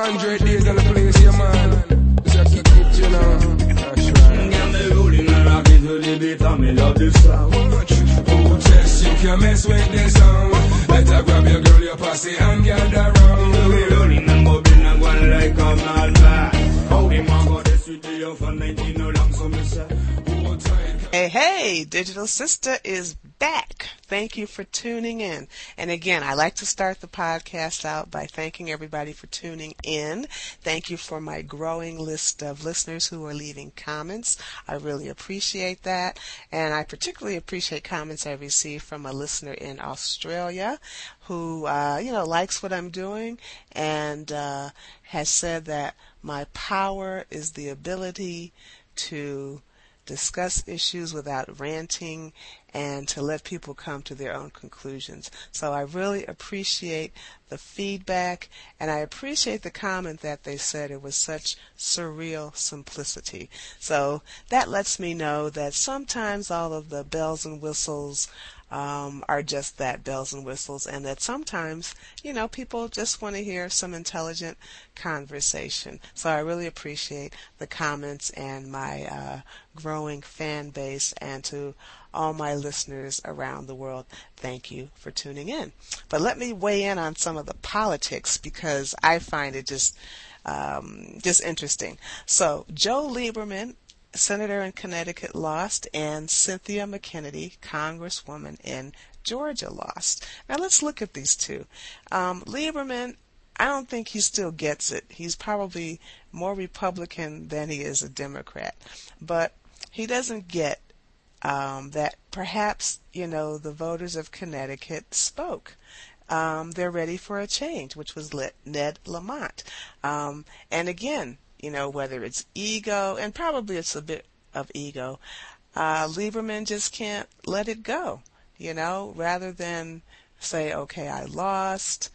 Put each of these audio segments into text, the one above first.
100 days in the place, yeah, man. Just kick it, you know. That's right. Yeah, me rolling and rocking to the beat and me love this song. Oh, just you can mess with this song. Better grab your girl, your posse and gather round. We rolling and bubbling and going like a madman. How the man got this with the young for 19 no long, so me say. Hey, Digital Sister is back. Thank you for tuning in. And again, I like to start the podcast out by thanking everybody for tuning in. Thank you for my growing list of listeners who are leaving comments. I really appreciate that. And I particularly appreciate comments I received from a listener in Australia who, likes what I'm doing and has said that my power is the ability to discuss issues without ranting and to let people come to their own conclusions. So I really appreciate the feedback, and I appreciate the comment that they said it was such surreal simplicity. So that lets me know that sometimes all of the bells and whistles are just that, bells and whistles, and that sometimes, people just want to hear some intelligent conversation. So I really appreciate the comments and my growing fan base, and to all my listeners around the world, thank you for tuning in. But let me weigh in on some of the politics because I find it just interesting. So Joe Lieberman, Senator in Connecticut, lost, and Cynthia McKennedy, Congresswoman in Georgia, lost. Now let's look at these two. Lieberman, I don't think he still gets it. He's probably more Republican than he is a Democrat. But he doesn't get that perhaps, the voters of Connecticut spoke. They're ready for a change, which was Ned Lamont. And again, whether it's ego, and probably it's a bit of ego, Lieberman just can't let it go, rather than say, okay, I lost,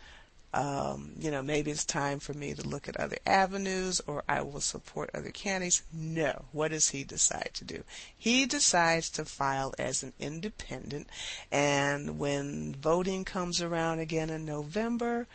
maybe it's time for me to look at other avenues, or I will support other candidates. No. What does he decide to do? He decides to file as an independent, and when voting comes around again in November,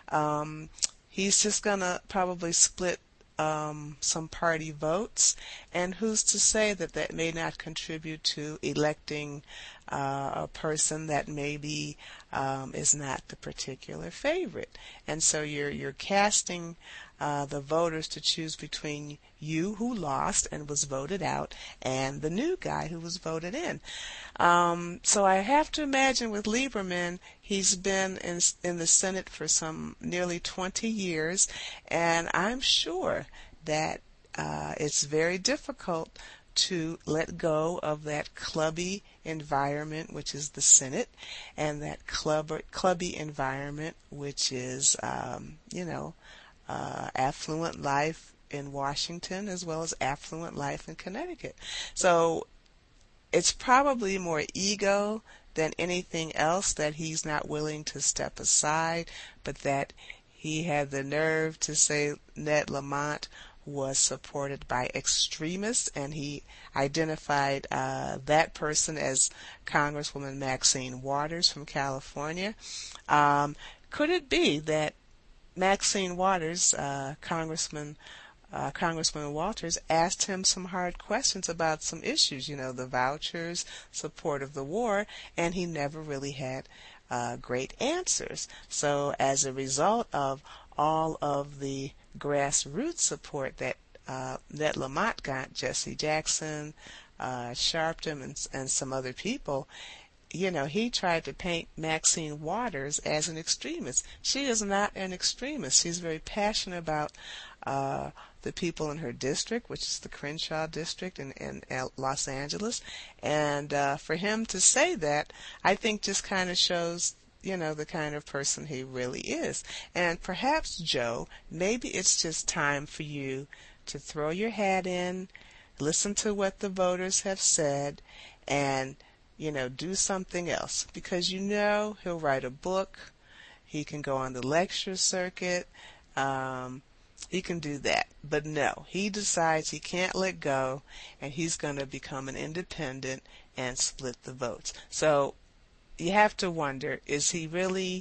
he's just going to probably split some party votes, and who's to say that may not contribute to electing a person that maybe is not the particular favorite. And so you're casting the voters to choose between you, who lost and was voted out, and the new guy who was voted in. So I have to imagine with Lieberman, he's been in the Senate for some nearly 20 years, and I'm sure that it's very difficult to let go of that clubby environment, which is the Senate, and that clubby environment, which is, affluent life in Washington as well as affluent life in Connecticut. So it's probably more ego than anything else that he's not willing to step aside, but that he had the nerve to say Ned Lamont was supported by extremists, and he identified that person as Congresswoman Maxine Waters from California. Could it be that Maxine Waters, Congressman Congressman Walters asked him some hard questions about some issues, you know, the vouchers, support of the war, and he never really had great answers. So as a result of all of the grassroots support that Lamont got, Jesse Jackson, Sharpton, and some other people, you know, he tried to paint Maxine Waters as an extremist. She is not an extremist. She's very passionate about the people in her district, which is the Crenshaw district in Los Angeles. And for him to say that, I think just kind of shows, you know, the kind of person he really is. And perhaps, Joe, maybe it's just time for you to throw your hat in, listen to what the voters have said, and, you know, do something else. Because you know he'll write a book, he can go on the lecture circuit, he can do that. But no, he decides he can't let go, and he's going to become an independent and split the votes. So you have to wonder, is he really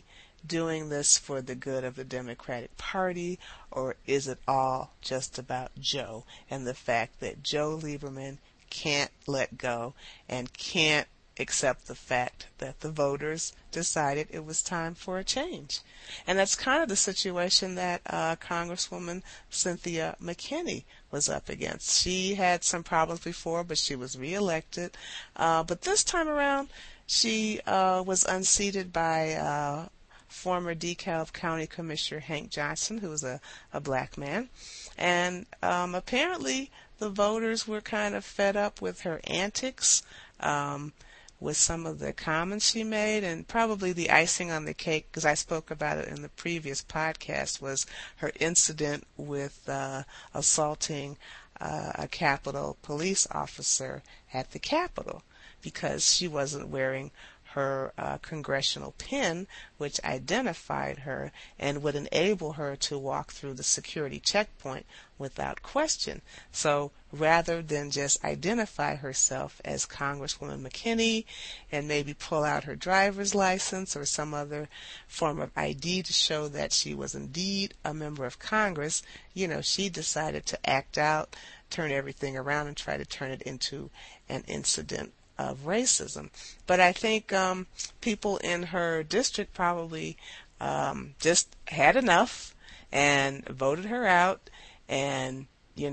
doing this for the good of the Democratic Party, or is it all just about Joe and the fact that Joe Lieberman can't let go and can't accept the fact that the voters decided it was time for a change? And that's kind of the situation that Congresswoman Cynthia McKinney was up against. She had some problems before, but she was reelected. But this time around, she was unseated by former DeKalb County Commissioner Hank Johnson, who was a black man. And apparently the voters were kind of fed up with her antics, with some of the comments she made, and probably the icing on the cake, because I spoke about it in the previous podcast, was her incident with assaulting a Capitol police officer at the Capitol because she wasn't wearing her congressional pin, which identified her and would enable her to walk through the security checkpoint without question. So rather than just identify herself as Congresswoman McKinney and maybe pull out her driver's license or some other form of ID to show that she was indeed a member of Congress, she decided to act out, turn everything around, and try to turn it into an incident of racism. But I think people in her district probably just had enough and voted her out. And,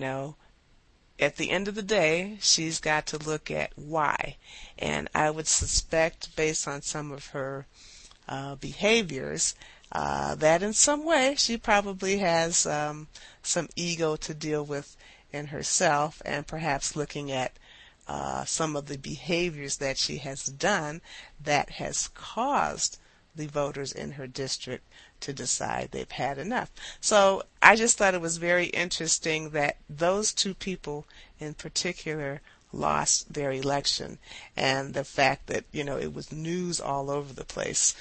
at the end of the day, she's got to look at why. And I would suspect, based on some of her behaviors, that in some way she probably has some ego to deal with in herself, and perhaps looking at some of the behaviors that she has done that has caused the voters in her district to decide they've had enough. So I just thought it was very interesting that those two people in particular lost their election, and the fact that, it was news all over the place.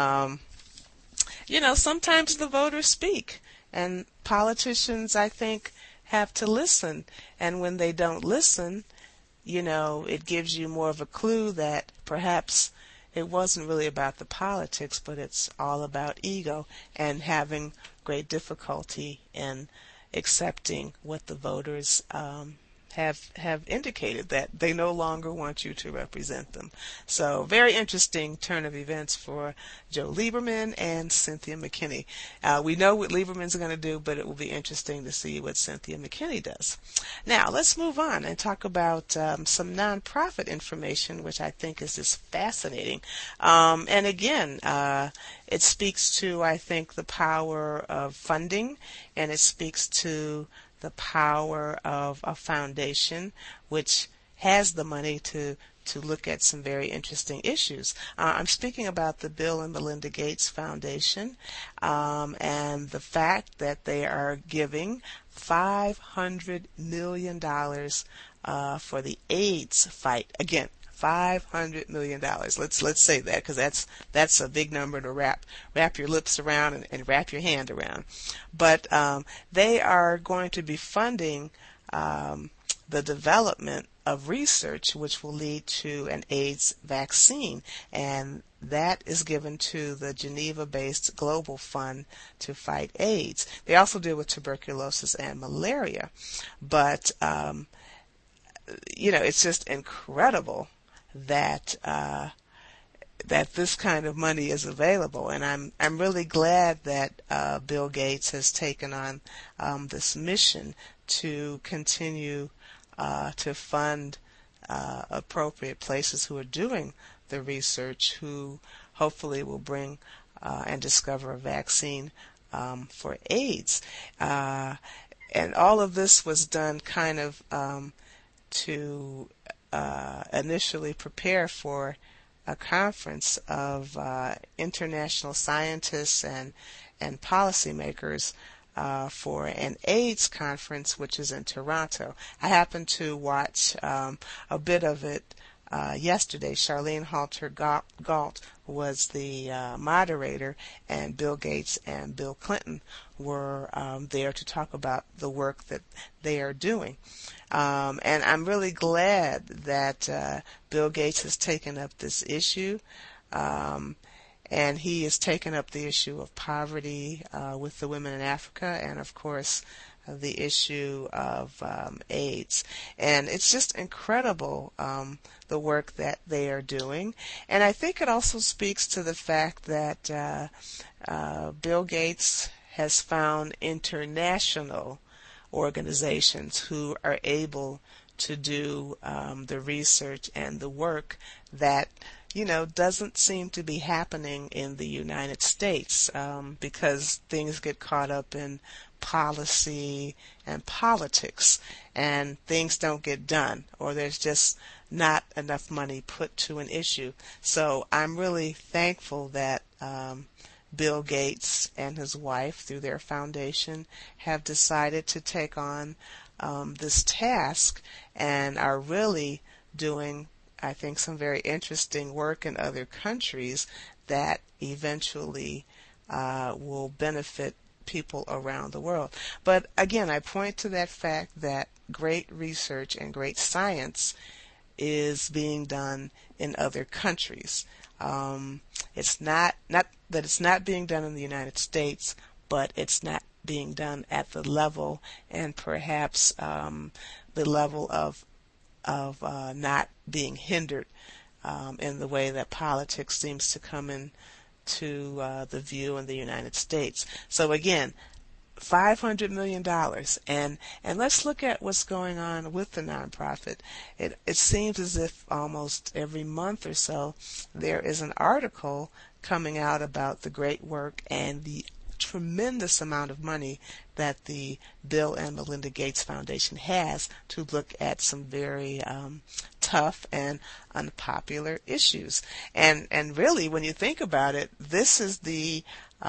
Sometimes the voters speak, and politicians, I think, have to listen. And when they don't listen, it gives you more of a clue that perhaps it wasn't really about the politics, but it's all about ego and having great difficulty in accepting what the voters have indicated, that they no longer want you to represent them. So very interesting turn of events for Joe Lieberman and Cynthia McKinney. We know what Lieberman's going to do, but it will be interesting to see what Cynthia McKinney does. Now let's move on and talk about some nonprofit information, which I think is just fascinating. And again, it speaks to, I think, the power of funding, and it speaks to the power of a foundation which has the money to look at some very interesting issues. I'm speaking about the Bill and Melinda Gates Foundation, and the fact that they are giving $500 million for the AIDS fight. Again, $500 million. Let's say that, because that's a big number to wrap your lips around and wrap your hand around. But they are going to be funding the development of research which will lead to an AIDS vaccine, and that is given to the Geneva-based Global Fund to fight AIDS. They also deal with tuberculosis and malaria, but it's just incredible that that this kind of money is available, and I'm really glad that Bill Gates has taken on this mission to continue to fund appropriate places who are doing the research, who hopefully will bring and discover a vaccine for AIDS. And all of this was done kind of to initially prepare for a conference of international scientists and policymakers for an AIDS conference, which is in Toronto. I happened to watch a bit of it yesterday. Charlene Halter Galt was the moderator, and Bill Gates and Bill Clinton were there to talk about the work that they are doing. And I'm really glad that Bill Gates has taken up this issue. and he has taken up the issue of poverty with the women in Africa, and of course the issue of AIDS. And it's just incredible the work that they are doing. And I think it also speaks to the fact that Bill Gates has found international organizations who are able to do the research and the work that doesn't seem to be happening in the United States because things get caught up in policy and politics and things don't get done, or there's just not enough money put to an issue. So I'm really thankful that Bill Gates and his wife, through their foundation, have decided to take on this task and are really doing, I think, some very interesting work in other countries that eventually will benefit people around the world. But again, I point to that fact that great research and great science is being done in other countries. It's not that it's not being done in the United States, but it's not being done at the level and perhaps the level of not being hindered in the way that politics seems to come in to the view in the United States. So again, $500 million, and let's look at what's going on with the nonprofit. It seems as if almost every month or so there is an article coming out about the great work and the tremendous amount of money that the Bill and Melinda Gates Foundation has to look at some very tough and unpopular issues. And really, when you think about it, this is the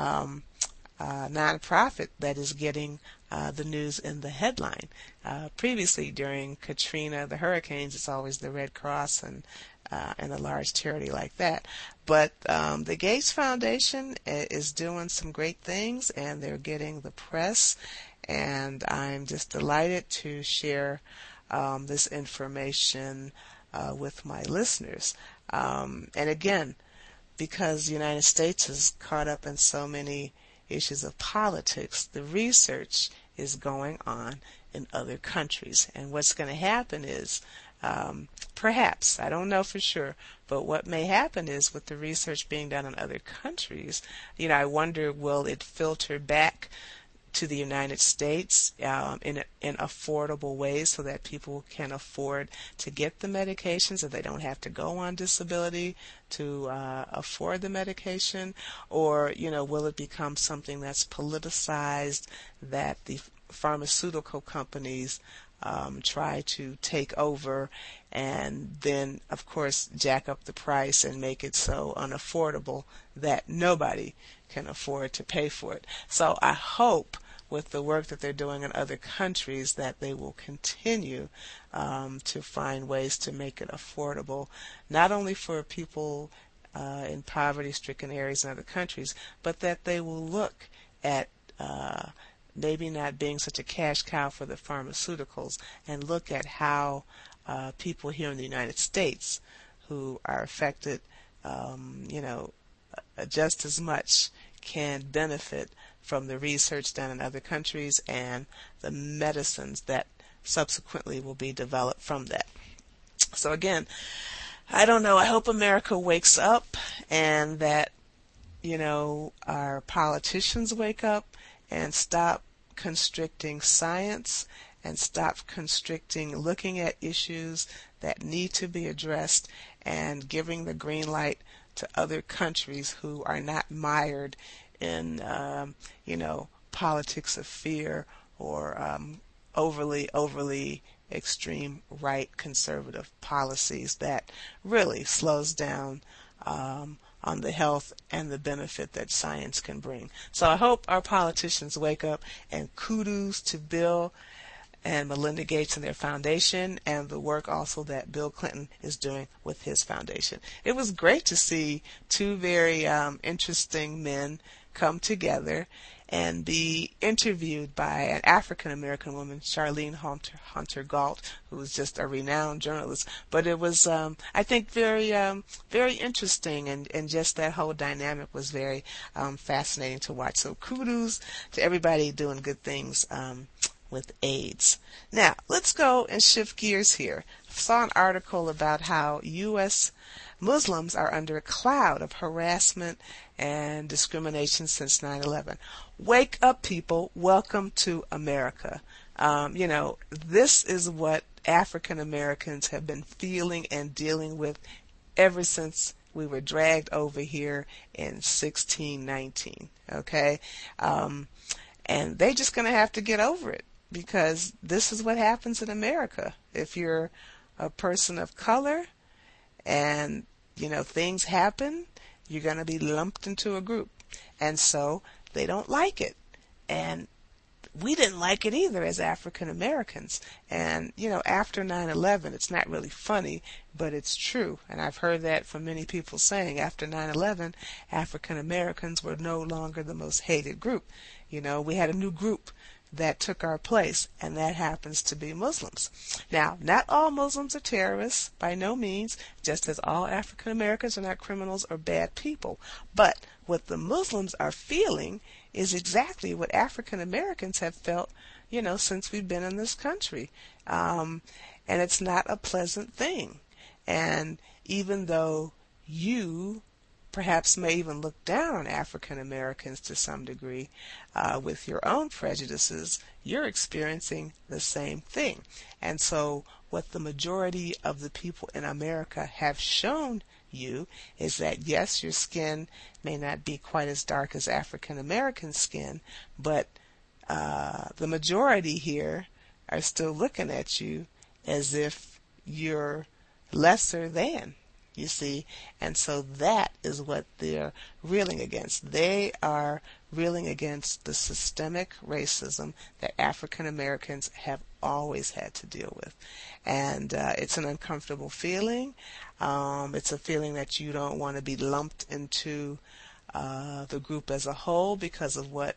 nonprofit that is getting the news in the headline. Previously, during Katrina, the hurricanes, it's always the Red Cross and a large charity like that. But the Gates Foundation is doing some great things, and they're getting the press, and I'm just delighted to share this information with my listeners. And again, because the United States is caught up in so many issues of politics, the research is going on in other countries. And what's going to happen is, perhaps, I don't know for sure, but what may happen is with the research being done in other countries, I wonder, will it filter back to the United States in affordable ways so that people can afford to get the medications, and they don't have to go on disability to afford the medication? Or, will it become something that's politicized, that the pharmaceutical companies try to take over and then, of course, jack up the price and make it so unaffordable that nobody can afford to pay for it. So I hope with the work that they're doing in other countries that they will continue to find ways to make it affordable, not only for people in poverty-stricken areas in other countries, but that they will look at maybe not being such a cash cow for the pharmaceuticals and look at how people here in the United States who are affected, just as much can benefit from the research done in other countries and the medicines that subsequently will be developed from that. So again, I don't know, I hope America wakes up and that, our politicians wake up and stop constricting science and stop constricting looking at issues that need to be addressed and giving the green light to other countries who are not mired in, politics of fear or overly extreme right conservative policies that really slows down on the health and the benefit that science can bring. So I hope our politicians wake up, and kudos to Bill and Melinda Gates and their foundation, and the work also that Bill Clinton is doing with his foundation. It was great to see two very interesting men come together and be interviewed by an African American woman, Charlene Hunter Galt, who was just a renowned journalist. But it was, I think, very interesting, and just that whole dynamic was very fascinating to watch. So kudos to everybody doing good things with AIDS. Now, let's go and shift gears here. I saw an article about how U.S. Muslims are under a cloud of harassment and discrimination since 9/11. Wake up, people. Welcome to America. This is what African Americans have been feeling and dealing with ever since we were dragged over here in 1619. Okay? And they're just going to have to get over it, because this is what happens in America. If you're a person of color and, things happen, you're going to be lumped into a group. And so they don't like it. And we didn't like it either as African Americans. And, after 9/11, it's not really funny, but it's true. And I've heard that from many people saying after 9/11, African Americans were no longer the most hated group. We had a new group that took our place, and that happens to be Muslims. Now, not all Muslims are terrorists, by no means, just as all African Americans are not criminals or bad people. But what the Muslims are feeling is exactly what African Americans have felt, since we've been in this country. And it's not a pleasant thing. And even though you perhaps may even look down on African Americans to some degree with your own prejudices, you're experiencing the same thing. And so what the majority of the people in America have shown you is that, yes, your skin may not be quite as dark as African American skin, but the majority here are still looking at you as if you're lesser than. You see, and so that is what they're reeling against. They are reeling against the systemic racism that African Americans have always had to deal with. And it's an uncomfortable feeling. It's a feeling that you don't want to be lumped into the group as a whole because of what,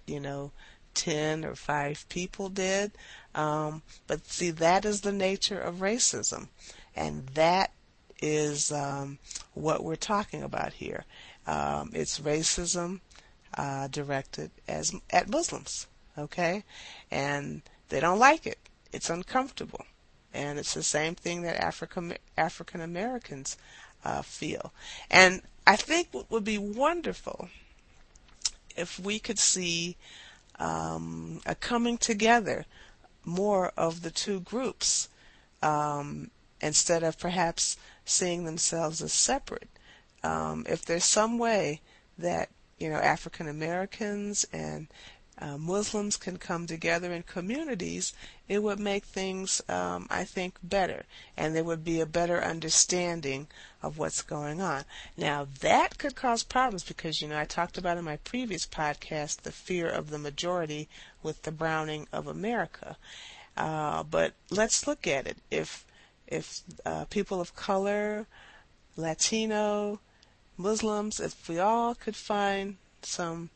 10 or 5 people did. But see, that is the nature of racism. And that is what we're talking about here. It's racism directed at Muslims, okay? And they don't like it. It's uncomfortable. And it's the same thing that African Americans feel. And I think what would be wonderful if we could see a coming together more of the two groups, instead of perhaps seeing themselves as separate. If there's some way that, African Americans and Muslims can come together in communities, it would make things, I think, better. And there would be a better understanding of what's going on. Now, that could cause problems because, I talked about in my previous podcast the fear of the majority with the browning of America. But let's look at it. If people of color, Latino, Muslims, if we all could find some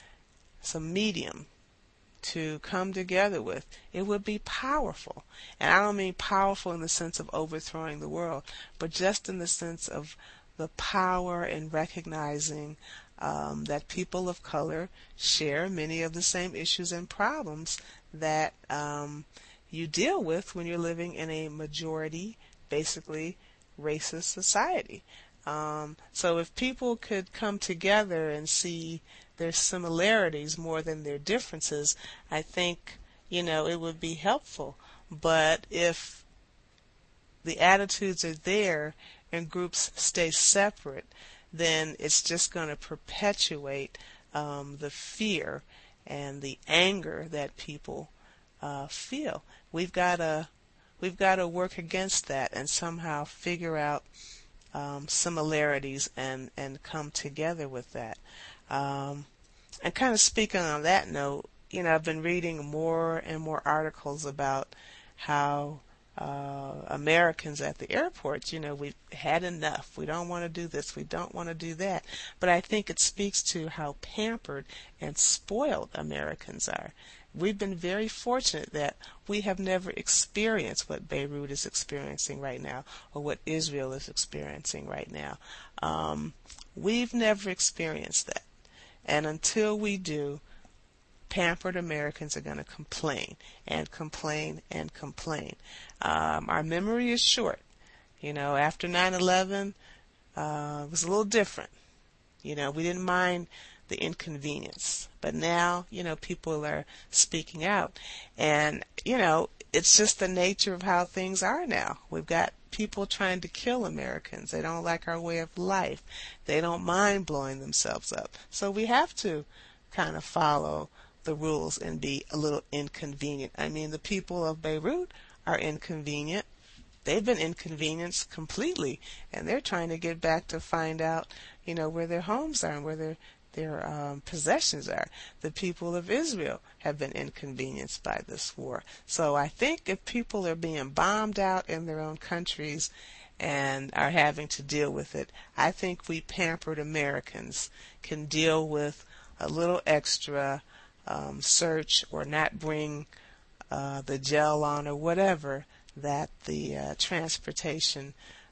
medium to come together with, it would be powerful. And I don't mean powerful in the sense of overthrowing the world, but just in the sense of the power in recognizing that people of color share many of the same issues and problems that you deal with when you're living in a majority, basically, racist society. So if people could come together and see their similarities more than their differences, I think, it would be helpful. But if the attitudes are there and groups stay separate, then it's just going to perpetuate the fear and the anger that people feel. We've got to work against that and somehow figure out similarities and come together with that. And kind of speaking on that note, I've been reading more and more articles about how Americans at the airports, we've had enough. We don't want to do this. We don't want to do that. But I think it speaks to how pampered and spoiled Americans are. We've been very fortunate that we have never experienced what Beirut is experiencing right now, or what Israel is experiencing right now. We've never experienced that. And until we do, pampered Americans are going to complain and complain and complain. Our memory is short. After 9/11, it was a little different. We didn't mind the inconvenience. But now, people are speaking out. And, it's just the nature of how things are now. We've got people trying to kill Americans. They don't like our way of life. They don't mind blowing themselves up. So we have to kind of follow the rules and be a little inconvenient. I mean, the people of Beirut are inconvenient. They've been inconvenienced completely, and they're trying to get back to find out, where their homes are and where their possessions are. The people of Israel have been inconvenienced by this war. So I think if people are being bombed out in their own countries and are having to deal with it, I think we pampered Americans can deal with a little extra search, or not bring the gel on, or whatever that the transportation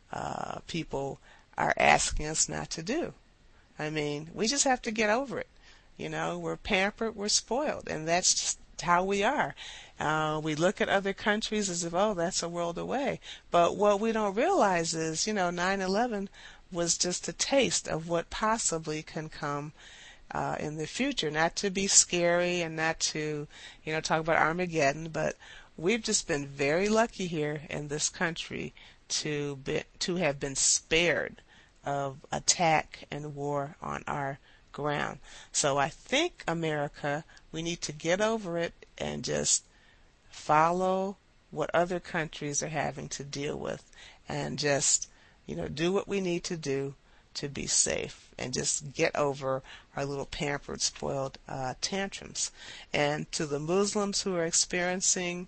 people are asking us not to do. I mean, we just have to get over it. We're pampered, we're spoiled, and that's just how we are. We look at other countries as if, oh, that's a world away. But what we don't realize is, 9/11 was just a taste of what possibly can come in the future. Not to be scary and not to, talk about Armageddon, but we've just been very lucky here in this country to have been spared of attack and war on our ground. So I think, America, we need to get over it and just follow what other countries are having to deal with, and just, do what we need to do to be safe, and just get over our little pampered, spoiled tantrums. And to the Muslims who are experiencing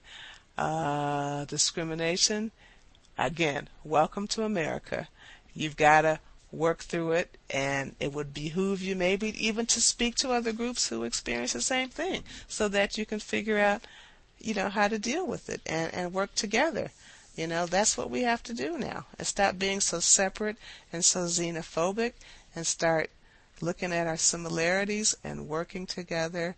discrimination, again, welcome to America. You've got to work through it, and it would behoove you maybe even to speak to other groups who experience the same thing, so that you can figure out, how to deal with it and work together. That's what we have to do now, and stop being so separate and so xenophobic, and start looking at our similarities and working together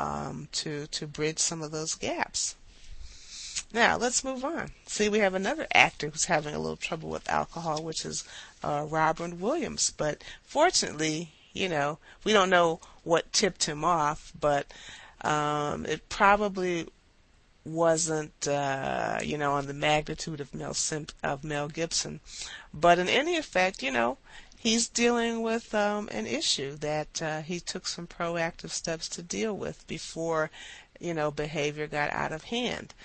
to bridge some of those gaps. Now, let's move on. See, we have another actor who's having a little trouble with alcohol, which is Robin Williams. But fortunately, we don't know what tipped him off, but it probably wasn't, on the magnitude of Mel Gibson. But in any effect, he's dealing with an issue that he took some proactive steps to deal with before, behavior got out of hand.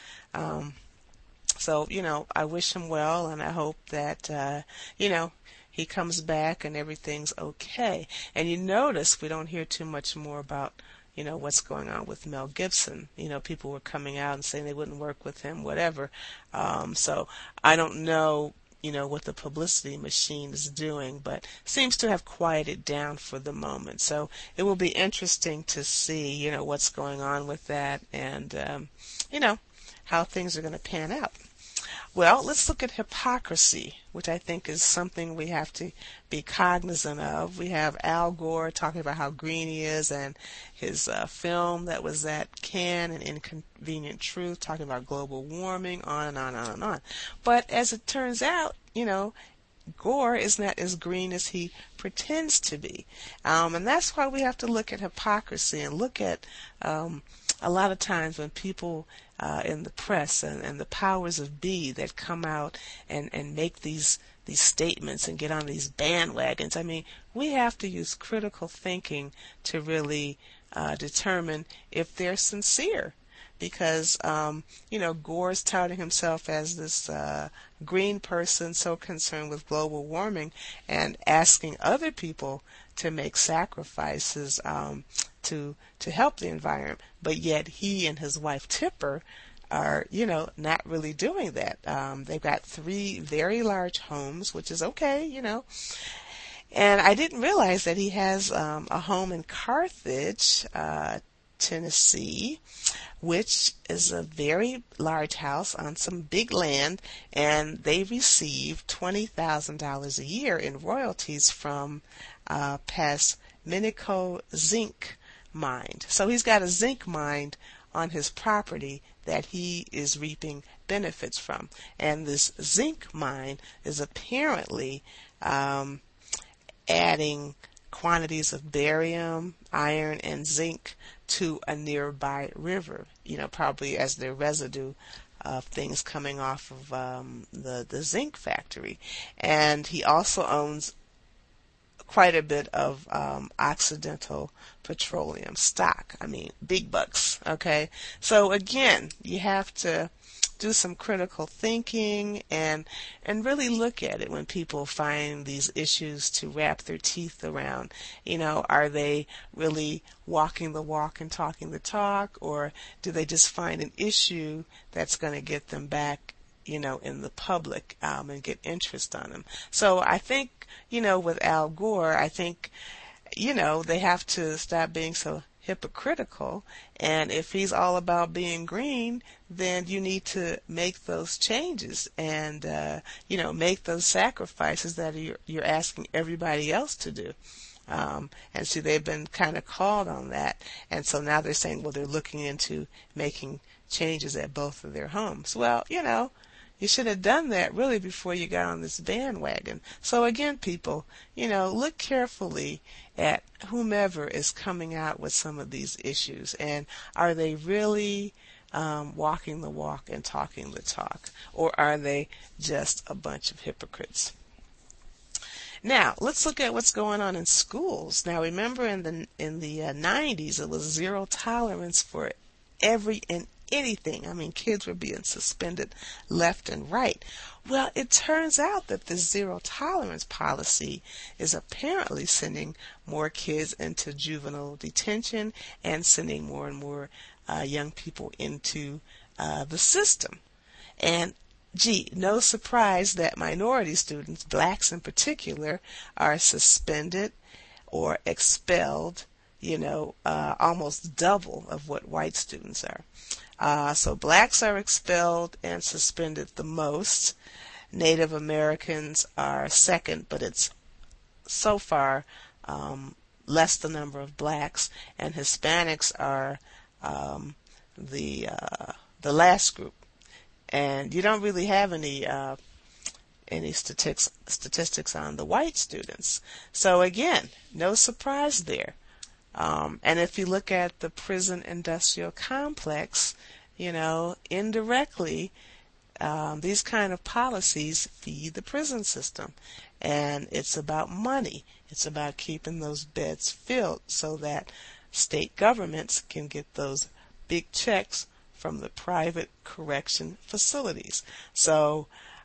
So, I wish him well, and I hope that, he comes back and everything's okay. And you notice we don't hear too much more about, what's going on with Mel Gibson. People were coming out and saying they wouldn't work with him, whatever. So I don't know, what the publicity machine is doing, but seems to have quieted down for the moment. So it will be interesting to see, what's going on with that, and, how things are going to pan out. Well, let's look at hypocrisy, which I think is something we have to be cognizant of. We have Al Gore talking about how green he is, and his film that was at Cannes, An Inconvenient Truth, talking about global warming, on and on and on and on. But as it turns out, Gore is not as green as he pretends to be. And that's why we have to look at hypocrisy and look at a lot of times when people in the press and the powers of be that come out and make these statements and get on these bandwagons. I mean, we have to use critical thinking to really determine if they're sincere. Because, Gore's touting himself as this green person so concerned with global warming, and asking other people to make sacrifices to help the environment. But yet he and his wife Tipper are, not really doing that. They've got 3 very large homes, which is okay. And I didn't realize that he has a home in Carthage, Tennessee, which is a very large house on some big land, and they receive $20,000 a year in royalties from Pasminico Zinc Mine. So he's got a zinc mine on his property that he is reaping benefits from. And this zinc mine is apparently adding quantities of barium, iron, and zinc to a nearby river, probably as the residue of things coming off of the zinc factory. And he also owns quite a bit of Occidental Petroleum stock. I mean, big bucks, okay? So again, you have to do some critical thinking and really look at it when people find these issues to wrap their teeth around. Are they really walking the walk and talking the talk, or do they just find an issue that's going to get them back in the public and get interest on them? So I think, with Al Gore, I think, they have to stop being so hypocritical. And if he's all about being green, then you need to make those changes and, make those sacrifices that you're asking everybody else to do. And see, they've been kind of called on that. And so now they're saying, well, they're looking into making changes at both of their homes. Well, you should have done that really before you got on this bandwagon. So again, people, look carefully at whomever is coming out with some of these issues, and are they really walking the walk and talking the talk, or are they just a bunch of hypocrites? Now, let's look at what's going on in schools. Now, remember in the 90s, it was zero tolerance for every and anything. I mean, kids were being suspended left and right. Well, it turns out that this zero tolerance policy is apparently sending more kids into juvenile detention and sending more and more young people into the system. And no surprise that minority students, blacks in particular, are suspended or expelled, almost double of what white students are. So blacks are expelled and suspended the most. Native Americans are second, but it's so far less the number of blacks, and Hispanics are the last group. And you don't really have any statistics on the white students. So again, no surprise there. And if you look at the prison industrial complex, indirectly, these kind of policies feed the prison system. And it's about money. It's about keeping those beds filled so that state governments can get those big checks from the private correction facilities. So,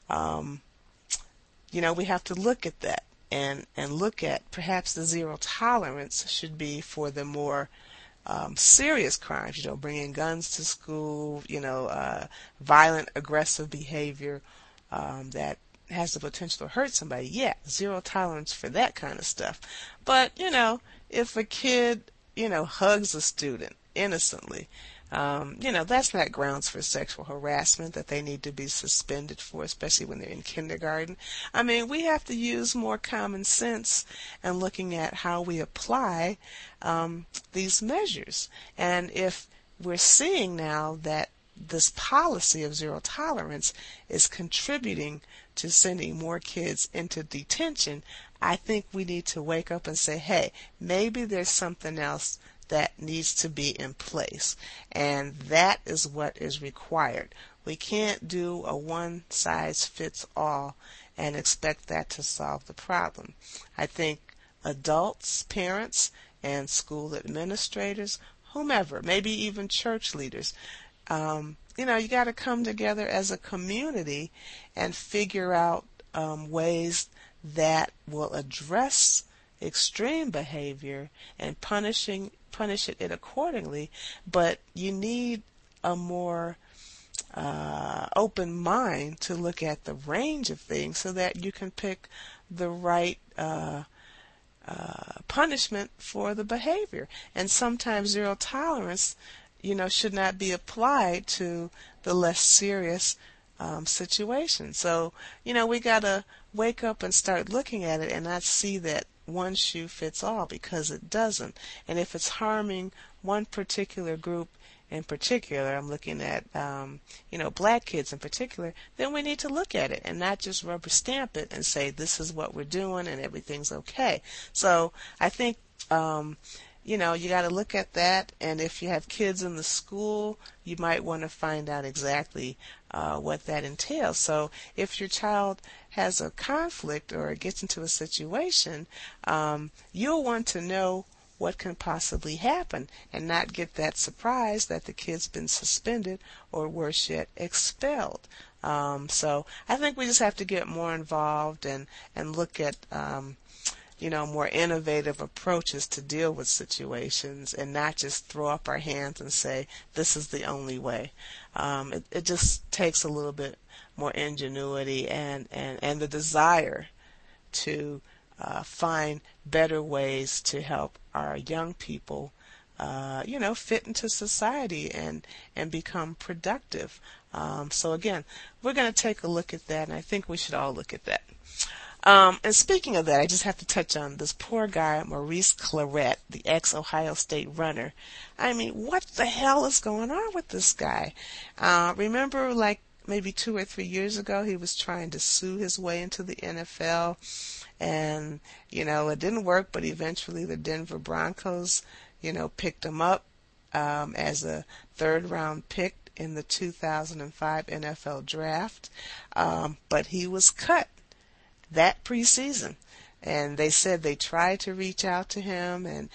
we have to look at that. And look at perhaps the zero tolerance should be for the more serious crimes, bringing guns to school, violent, aggressive behavior that has the potential to hurt somebody. Yeah, zero tolerance for that kind of stuff. But, if a kid, hugs a student innocently, that's not grounds for sexual harassment that they need to be suspended for, especially when they're in kindergarten. I mean, we have to use more common sense and looking at how we apply these measures. And if we're seeing now that this policy of zero tolerance is contributing to sending more kids into detention, I think we need to wake up and say, hey, maybe there's something else that needs to be in place, and that is what is required. We can't do a one-size-fits-all and expect that to solve the problem. I think adults, parents, and school administrators, whomever, maybe even church leaders, you got to come together as a community and figure out ways that will address extreme behavior and punish it accordingly. But you need a more open mind to look at the range of things so that you can pick the right punishment for the behavior. And sometimes zero tolerance, should not be applied to the less serious situation. So, we got to wake up and start looking at it and not see that one shoe fits all, because it doesn't. And if it's harming one particular group in particular, I'm looking at, black kids in particular, then we need to look at it and not just rubber stamp it and say this is what we're doing and everything's okay. So I think, you got to look at that. And if you have kids in the school, you might want to find out exactly what that entails. So if your child has a conflict or gets into a situation, you'll want to know what can possibly happen and not get that surprise that the kid's been suspended or worse yet expelled. So I think we just have to get more involved and look at more innovative approaches to deal with situations and not just throw up our hands and say this is the only way. It just takes a little bit more ingenuity and the desire to find better ways to help our young people, fit into society and become productive. So again, we're going to take a look at that, and I think we should all look at that. And speaking of that, I just have to touch on this poor guy, Maurice Clarett, the ex-Ohio State runner. I mean, what the hell is going on with this guy? Remember, like maybe 2 or 3 years ago, he was trying to sue his way into the NFL. And, it didn't work, but eventually the Denver Broncos, picked him up as a third-round pick in the 2005 NFL draft. But he was cut that preseason. And they said they tried to reach out to him and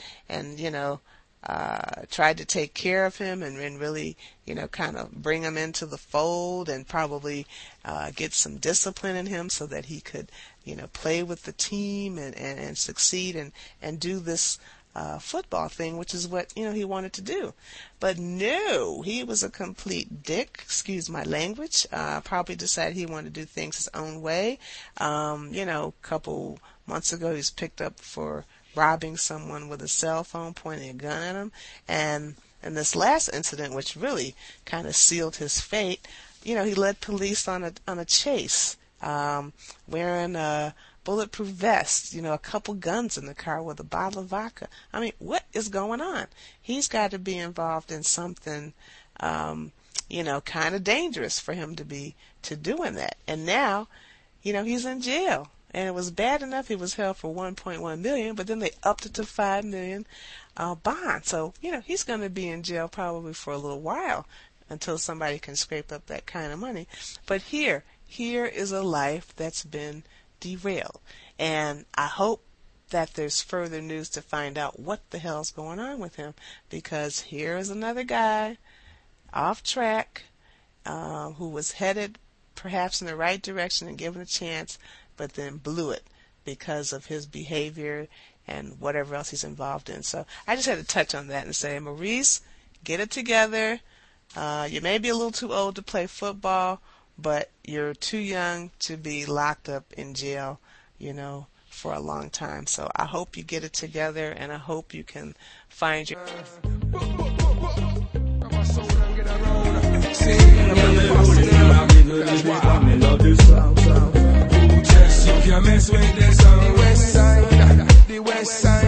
tried to take care of him and really, kind of bring him into the fold and probably get some discipline in him so that he could, play with the team and succeed and do this football thing, which is what, he wanted to do. But no, he was a complete dick, excuse my language, probably decided he wanted to do things his own way. A couple months ago, he was picked up for robbing someone with a cell phone, pointing a gun at him. And this last incident, which really kind of sealed his fate, he led police on a chase, wearing a bulletproof vest, a couple guns in the car with a bottle of vodka. I mean, what is going on? He's got to be involved in something, kind of dangerous for him to be doing that. And now, he's in jail. And it was bad enough he was held for $1.1 million, but then they upped it to $5 million bond. So, he's going to be in jail probably for a little while until somebody can scrape up that kind of money. But here is a life that's been derailed. And I hope that there's further news to find out what the hell's going on with him, because here is another guy off track who was headed perhaps in the right direction and given a chance, but then blew it because of his behavior and whatever else he's involved in. So I just had to touch on that and say, Maurice, get it together. You may be a little too old to play football, but you're too young to be locked up in jail, for a long time. So I hope you get it together, and I hope you can find your... You can't mess with the sound. The west side.